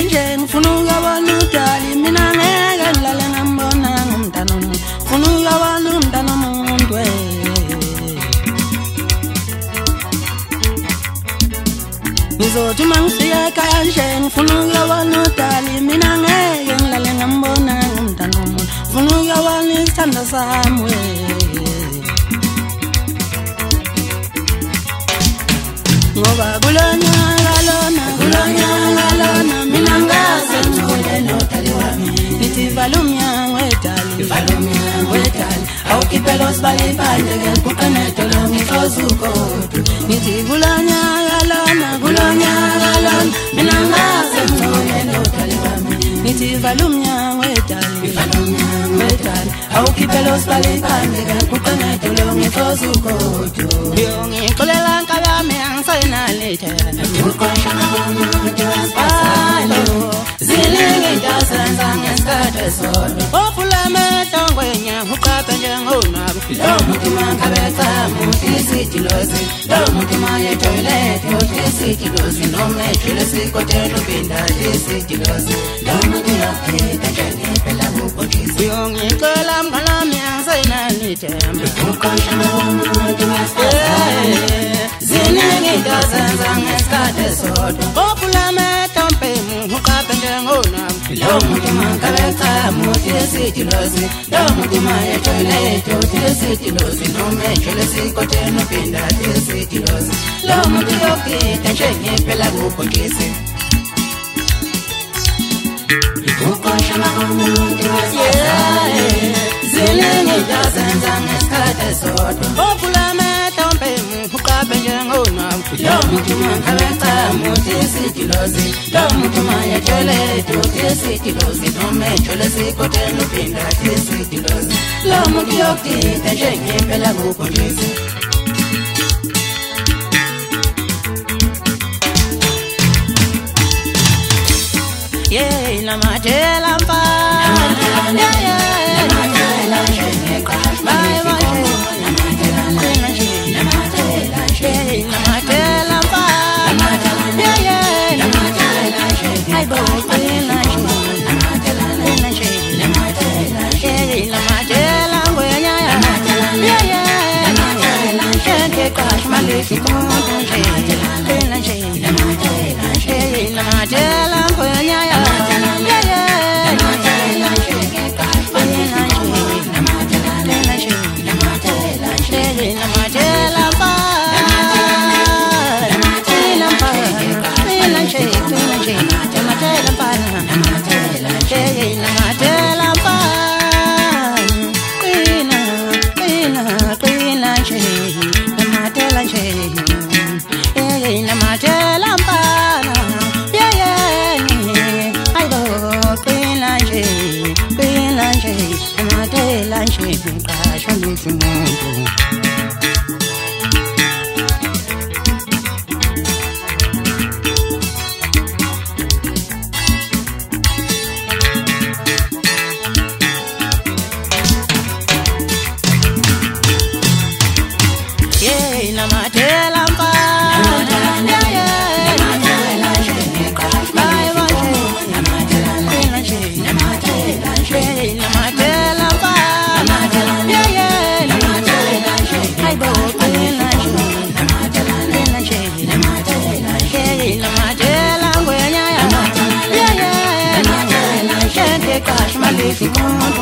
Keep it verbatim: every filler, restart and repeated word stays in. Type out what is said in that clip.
kanje ngifuna ukubona udali mina ngeke ngilale ngambona ngumntana umuntu ngifuna ukubona umntana umuntu we Nizothi mangifika kanje ngifuna ukubona udali mina ngeke ngilale ngambona ngumntana umuntu ngifuna ukubona isithando sami we Ngoba kulonyaka lona kulonyaka lona mina ngaze ngithole nodali wami nithi vala umnyango wedali vala umnyango wedali awukiphela usibale phandle ke kuqanede lo ngihloza ugodo nithi kulonyaka lona kulonyaka lona mina ngaze ngithole nodali wami nithi vala umnyango wedali vala umnyango wedali awukiphela usibale phandle ke kuqanede lo ngihloza ugodo yo ngixolela nkabami angisenalite uqoshana ngomuntu wasipalo zilinge ndazenza ngesikhathi sodwa ofulame tongwenya uqaphe njengonwabi lo muntu makabetha muthi isitilozi lo muntu maye toilet muthi isitilozi noma ejule sikotela ubinda isitilozi lo muntu yaphetha njengephela kubhokisi uyongixola mnganami angisenalite uqoshana ngomuntu wasipalo ziningi ndazenza ngesikhathi sodwa ofulame tompemu uqaphe njengonwabi lo muntu makabetha muthi isitilozi lo muntu maye toilet muthi isitilozi noma ejule sikotela ubinda isitilozi lo muntu yaphetha njengephela kubhokisi uqoshana ngomuntu wasipalo ziningi ndazenza ngesikhathi sodwa ofulame tompemu uqaphe njengonwabi lo muntu makabetha muthi isitilozi lo muntu maye toilet muthi isitilozi noma ejule sikotela ubinda isitilozi lo muntu yaphetha njengephela kubhokisi Yeah, namatela mfa yeah yeah namatela njengeqhashi bye bye namatela namatela namatela namatela mfa yeah yeah namatela njengeqhashi bye namatela namatela yeah namatela ngwenya yeah yeah namatela njengeqhashi malifi kumuntu nje namatela nje namatela ngwenya If you